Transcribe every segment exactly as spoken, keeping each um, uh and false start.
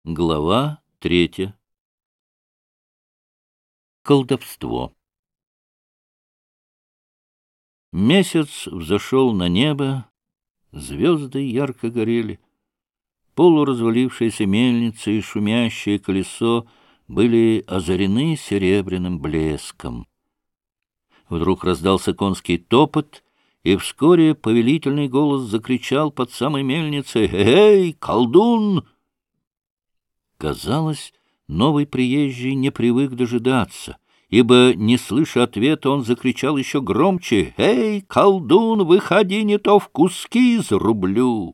Глава третья. Колдовство. Месяц взошел на небо, звезды ярко горели. Полуразвалившаяся мельница и шумящее колесо были озарены серебряным блеском. Вдруг раздался конский топот, и вскоре повелительный голос закричал под самой мельницей: «Эй, колдун!» Казалось, новый приезжий не привык дожидаться, ибо, не слыша ответа, он закричал еще громче: «Эй, колдун, выходи, не то в куски зарублю!»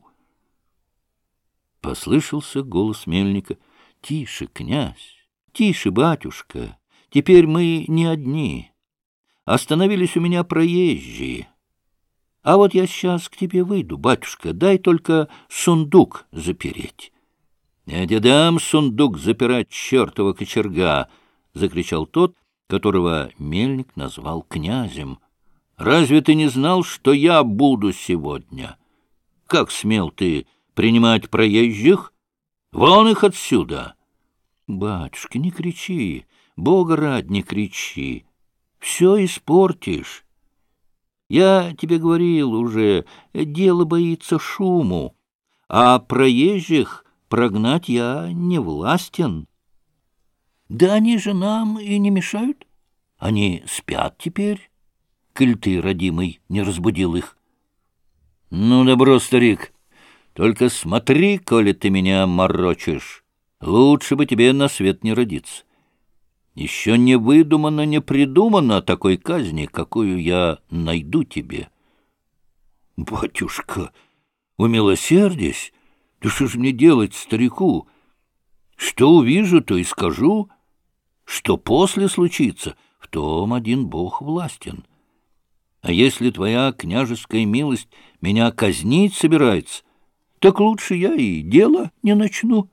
Послышался голос мельника: «Тише, князь, тише, батюшка, теперь мы не одни. Остановились у меня проезжие. А вот я сейчас к тебе выйду, батюшка, дай только сундук запереть». «Я тебе дам сундук запирать, чертова кочерга!» — закричал тот, которого мельник назвал князем. «Разве ты не знал, что я буду сегодня? Как смел ты принимать проезжих? Вон их отсюда!» «Батюшка, не кричи, Бога ради, не кричи, все испортишь. Я тебе говорил уже, дело боится шуму, а проезжих прогнать я не властен». «Да они же нам и не мешают. Они спят теперь, коль ты, родимый, не разбудил их». «Ну, добро, старик, только смотри, коли ты меня морочишь, лучше бы тебе на свет не родиться. Еще не выдумано, не придумано такой казни, какую я найду тебе». «Батюшка, умилосердись! Да что же мне делать, старику? Что увижу, то и скажу. Что после случится, в том один Бог властен. А если твоя княжеская милость меня казнить собирается, так лучше я и дело не начну».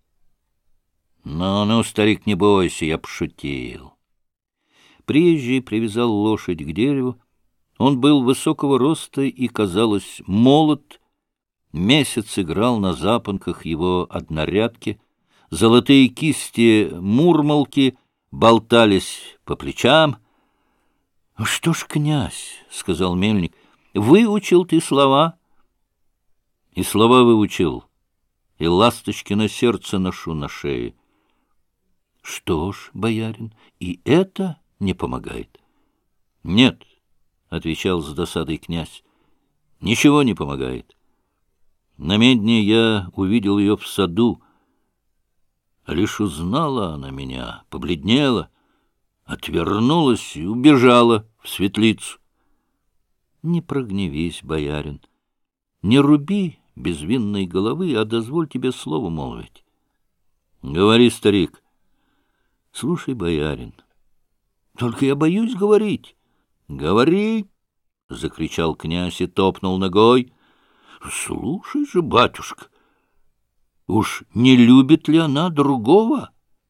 «Ну, ну, старик, не бойся, я пошутил». Приезжий привязал лошадь к дереву. Он был высокого роста и, казалось, молод. Месяц играл на запонках его однорядки, золотые кисти мурмалки болтались по плечам. — Что ж, князь, — сказал мельник, — выучил ты слова? — И слова выучил, и ласточки на сердце ношу на шее. — Что ж, боярин, и это не помогает? — Нет, — отвечал с досадой князь, — ничего не помогает. На медне я увидел ее в саду. Лишь узнала она меня, побледнела, отвернулась и убежала в светлицу. Не прогневись, боярин, не руби безвинной головы, а дозволь тебе слово молвить. Говори, старик. Слушай, боярин, только я боюсь говорить. Говори, — закричал князь и топнул ногой. Слушай же, батюшка, уж не любит ли она другого?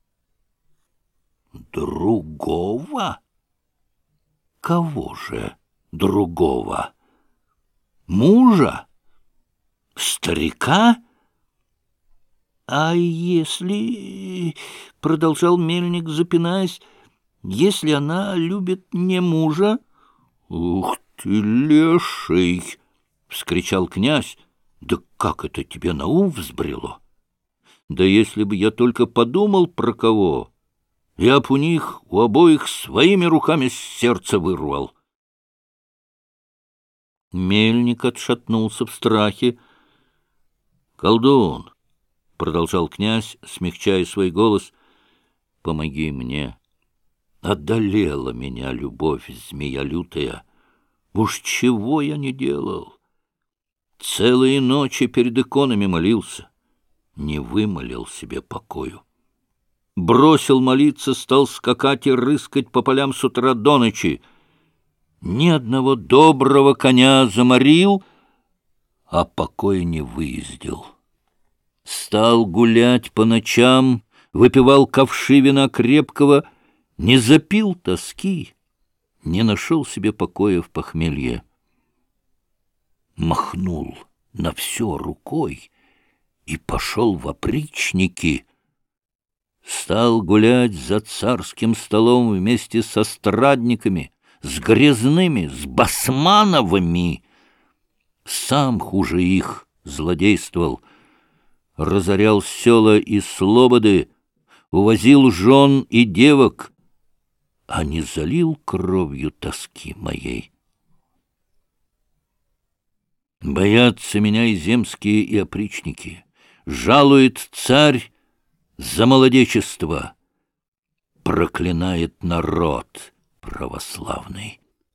Другого? Кого же другого? Мужа? Старика? А если, — продолжал мельник, запинаясь, — если она любит не мужа? Ух ты, леший! — вскричал князь. — Да как это тебе на ум взбрело? Да если бы я только подумал про кого, я б у них у обоих своими руками сердце вырвал. Мельник отшатнулся в страхе. — Колдун, — продолжал князь, смягчая свой голос, — помоги мне. Одолела меня любовь, змея лютая. Уж чего я не делал? Целые ночи перед иконами молился, не вымолил себе покою. Бросил молиться, стал скакать и рыскать по полям с утра до ночи. Ни одного доброго коня заморил, а покоя не выездил. Стал гулять по ночам, выпивал ковши вина крепкого, не запил тоски, не нашел себе покоя в похмелье. Махнул на все рукой и пошел в опричники, стал гулять за царским столом вместе со страдниками, с Грязными, с Басмановыми. Сам хуже их злодействовал, разорял села и слободы, увозил жен и девок, а не залил кровью тоски моей. Боятся меня и земские, и опричники. Жалует царь за молодечество, проклинает народ православный.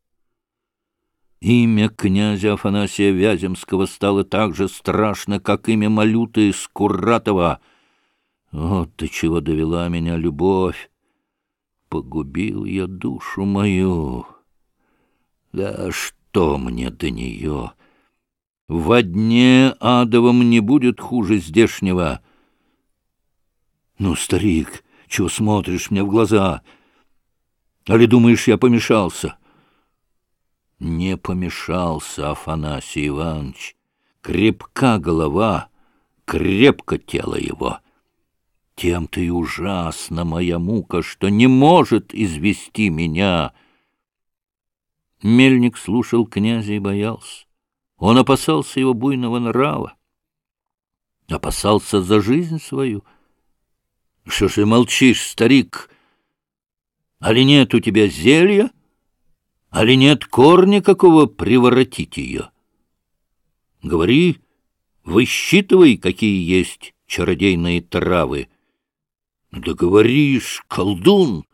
Имя князя Афанасия Вяземского стало так же страшно, как имя Малюты Скуратова. Вот до чего довела меня любовь. Погубил я душу мою. Да что мне до нее? Во дне адовом не будет хуже здешнего. Ну, старик, чего смотришь мне в глаза? Али думаешь, я помешался? Не помешался, Афанасий Иванович. Крепка голова, крепко тело его. Тем-то и ужасна моя мука, что не может извести меня. Мельник слушал князя и боялся. Он опасался его буйного нрава, опасался за жизнь свою. Что ж ты молчишь, старик? Али нет у тебя зелья? Али нет корня какого приворотить ее? Говори, высчитывай, какие есть чародейные травы. Да говоришь, колдун!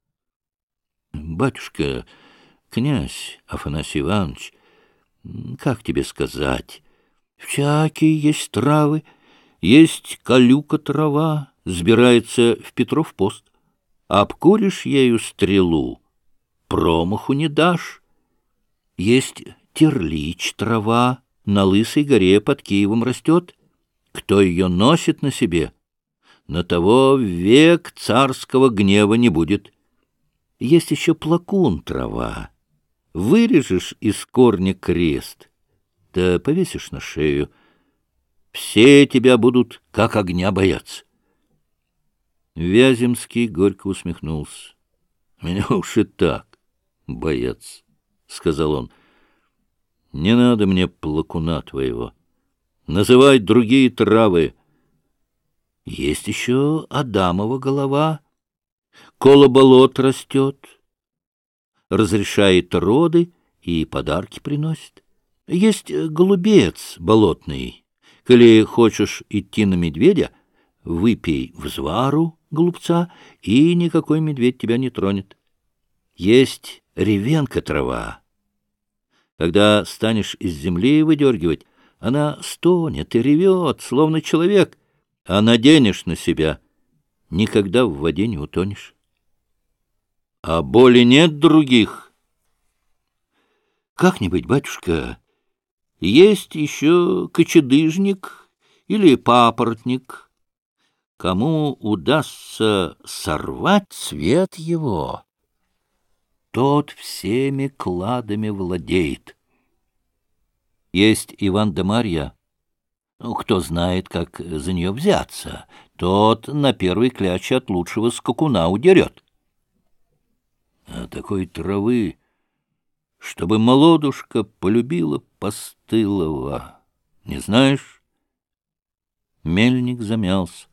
Батюшка, князь Афанасий Иванович, как тебе сказать, всякие есть травы, есть колюка трава, сбирается в Петров пост. Обкуришь ею стрелу, промаху не дашь. Есть терлич трава, на Лысой горе под Киевом растет. Кто ее носит на себе, на того век царского гнева не будет. Есть еще плакун трава. Вырежешь из корня крест, да повесишь на шею. Все тебя будут как огня бояться. Вяземский горько усмехнулся. — Меня уж и так боятся, — сказал он. — Не надо мне плакуна твоего. Называй другие травы. Есть еще Адамова голова. Колоболот растет. Разрешает роды и подарки приносит. Есть голубец болотный. Коли хочешь идти на медведя, выпей взвару голубца, и никакой медведь тебя не тронет. Есть ревенка трава. Когда станешь из земли выдергивать, она стонет и ревет, словно человек, а наденешь на себя, никогда в воде не утонешь. А боли нет других? Как-нибудь, батюшка, есть еще кочедыжник или папоротник. Кому удастся сорвать цвет его, тот всеми кладами владеет. Есть Иван да Марья. Ну, кто знает, как за нее взяться, тот на первой кляче от лучшего скакуна удерет. А такой травы, чтобы молодушка полюбила постылого, не знаешь? Мельник замялся.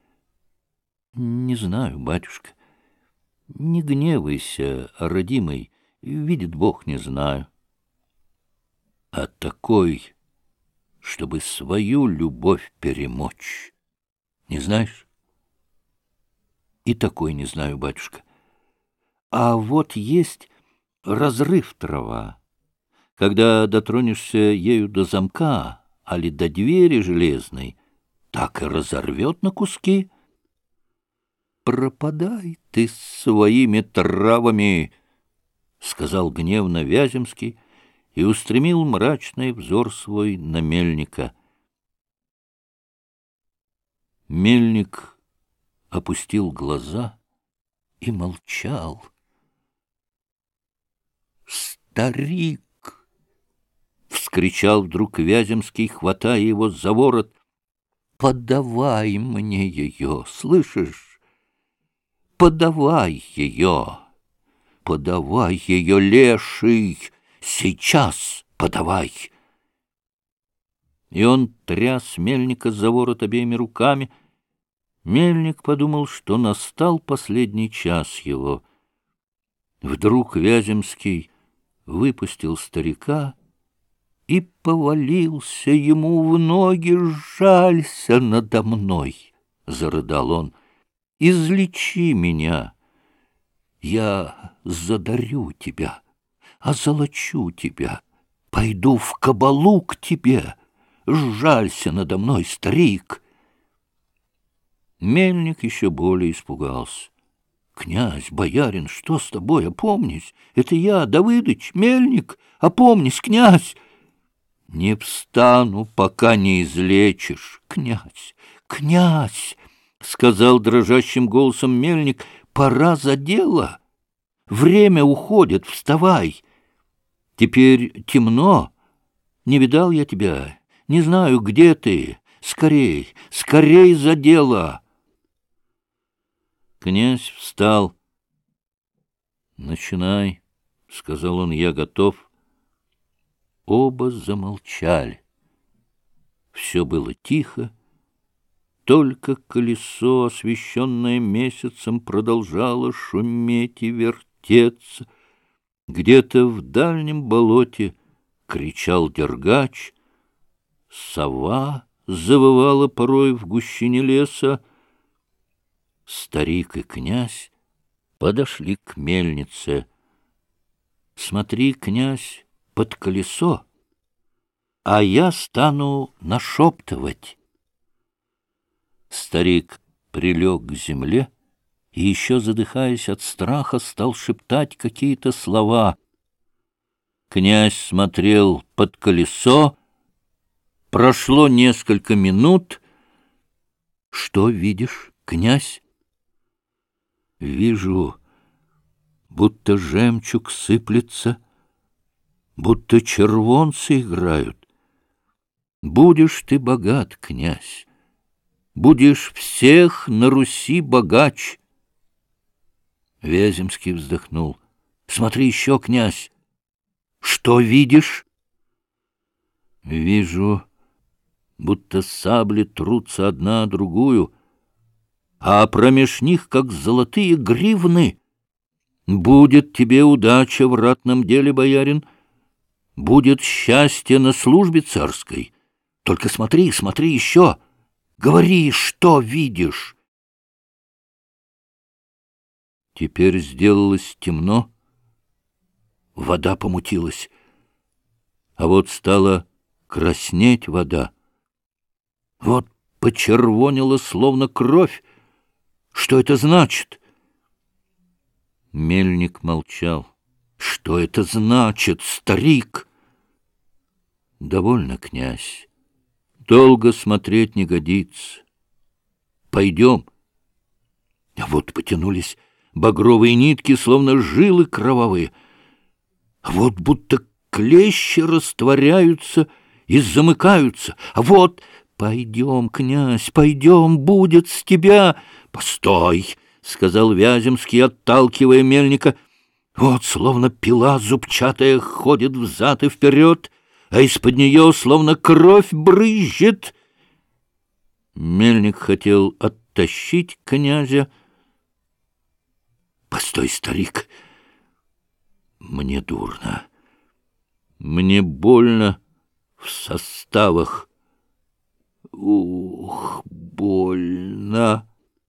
— Не знаю, батюшка. Не гневайся, родимый, видит Бог, не знаю. А такой, чтобы свою любовь перемочь, не знаешь? И такой не знаю, батюшка. А вот есть разрыв трава. Когда дотронешься ею до замка, али до двери железной, так и разорвет на куски. Пропадай ты своими травами, — сказал гневно Вяземский и устремил мрачный взор свой на Мельника. Мельник опустил глаза и молчал. «Старик!» — вскричал вдруг Вяземский, хватая его за ворот. «Подавай мне ее, слышишь? подавай ее, подавай ее, леший, сейчас подавай. И он тряс мельника за ворот обеими руками. Мельник подумал, что настал последний час его. Вдруг Вяземский выпустил старика и повалился ему в ноги. «Жалься надо мной!» — зарыдал он. «Излечи меня! Я задарю тебя, озолочу тебя, пойду в кабалу к тебе. Жалься надо мной, старик!» Мельник еще более испугался. «Князь, боярин, что с тобой? Опомнись! Это я, Давыдыч, Мельник! Опомнись, князь!» «Не встану, пока не излечишь, князь! Князь!» — сказал дрожащим голосом Мельник. «Пора за дело! Время уходит, вставай! Теперь темно, не видал я тебя, не знаю, где ты. Скорей, скорей за дело!» Князь встал. «Начинай», — сказал он, — «я готов». Оба замолчали. Все было тихо, только колесо, освещенное месяцем, продолжало шуметь и вертеться. Где-то в дальнем болоте кричал дергач, сова завывала порой в гущине леса. Старик и князь подошли к мельнице. «Смотри, князь, под колесо, а я стану нашептывать». Старик прилег к земле и, еще задыхаясь от страха, стал шептать какие-то слова. Князь смотрел под колесо. Прошло несколько минут. «Что видишь, князь?» «Вижу, будто жемчуг сыплется, будто червонцы играют. Будешь ты богат, князь, будешь всех на Руси богач». Вяземский вздохнул. «Смотри еще, князь, что видишь?» «Вижу, будто сабли трутся одна о другую, а промеж них, как золотые гривны. Будет тебе удача в ратном деле, боярин, будет счастье на службе царской. Только смотри, смотри еще, говори, что видишь». Теперь сделалось темно, вода помутилась, а вот стала краснеть вода. Вот почервонила, словно кровь. Что это значит? Мельник молчал. «Что это значит, старик?» «Довольно, князь. Долго смотреть не годится. Пойдем». А вот потянулись багровые нитки, словно жилы кровавые. А вот будто клещи растворяются и замыкаются. А вот... «Пойдем, князь, пойдем, будет с тебя!» «Постой!» — сказал Вяземский, отталкивая мельника. «Вот словно пила зубчатая ходит взад и вперед, а из-под нее словно кровь брызжет». Мельник хотел оттащить князя. «Постой, старик, мне дурно, мне больно в составах. Ух, больно!»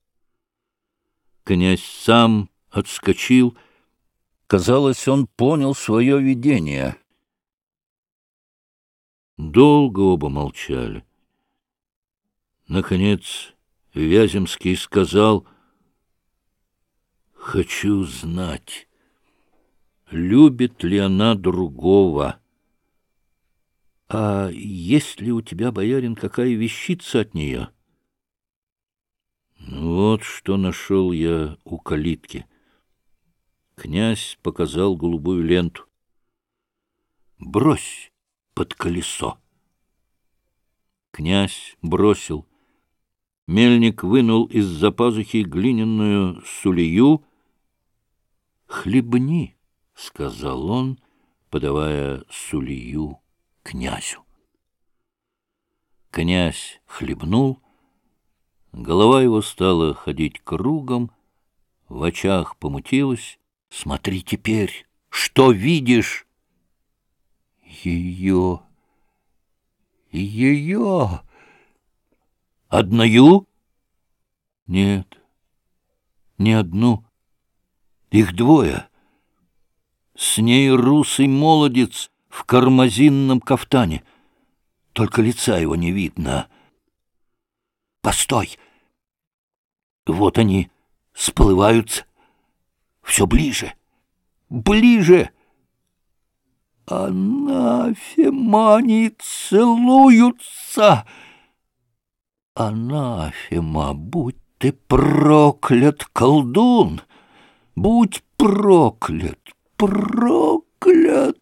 Князь сам отскочил. Казалось, он понял свое видение. Долго оба молчали. Наконец Вяземский сказал: «Хочу знать, любит ли она другого. А есть ли у тебя, боярин, какая вещица от нее?» «Вот что нашел я у калитки». Князь показал голубую ленту. «Брось под колесо». Князь бросил. Мельник вынул из-за пазухи глиняную сулею. «Хлебни», — сказал он, подавая сулею князю. Князь хлебнул, голова его стала ходить кругом, в очах помутилась. «Смотри теперь, что видишь?» «Ее! Ее!» «Одною?» «Нет, не одну. Их двое. С ней русый молодец в кармазинном кафтане. Только лица его не видно. Постой! Вот они сплываются. Все ближе, ближе. Анафема, они целуются. Анафема, будь ты проклят, колдун! Будь проклят, проклят!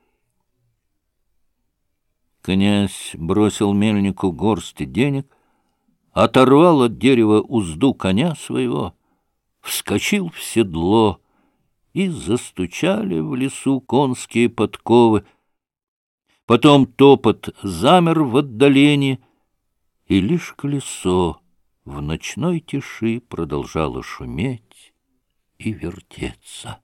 Князь бросил мельнику горсть денег, оторвал от дерева узду коня своего, вскочил в седло, и застучали в лесу конские подковы. Потом топот замер в отдалении, и лишь колесо в ночной тиши продолжало шуметь и вертеться.